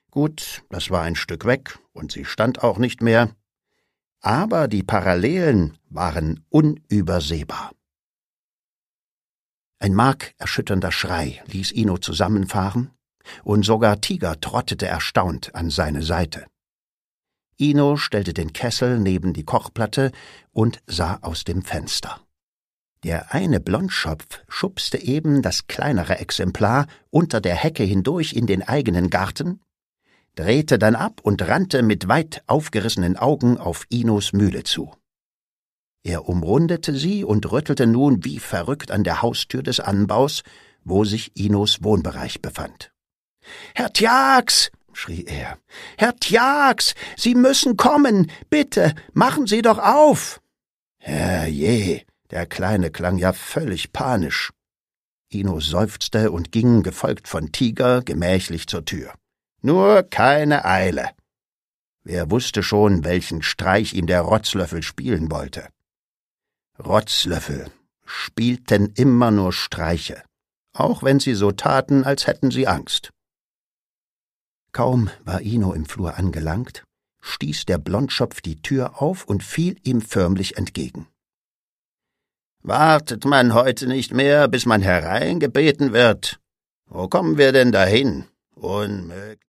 Gut, das war ein Stück weg, und sie stand auch nicht mehr, aber die Parallelen waren unübersehbar. Ein markerschütternder Schrei ließ Ino zusammenfahren, und sogar Tiger trottete erstaunt an seine Seite. Ino stellte den Kessel neben die Kochplatte und sah aus dem Fenster. Der eine Blondschopf schubste eben das kleinere Exemplar unter der Hecke hindurch in den eigenen Garten, drehte dann ab und rannte mit weit aufgerissenen Augen auf Inos Mühle zu. Er umrundete sie und rüttelte nun wie verrückt an der Haustür des Anbaus, wo sich Inos Wohnbereich befand. »Herr Tjax«, schrie er, »Herr Tjax, Sie müssen kommen! Bitte, machen Sie doch auf!« »Herrje«, der Kleine klang ja völlig panisch. Ino seufzte und ging, gefolgt von Tiger, gemächlich zur Tür. Nur keine Eile. Wer wusste schon, welchen Streich ihm der Rotzlöffel spielen wollte? Rotzlöffel spielten immer nur Streiche, auch wenn sie so taten, als hätten sie Angst. Kaum war Ino im Flur angelangt, stieß der Blondschopf die Tür auf und fiel ihm förmlich entgegen. »Wartet man heute nicht mehr, bis man hereingebeten wird? Wo kommen wir denn dahin? Unmöglich.«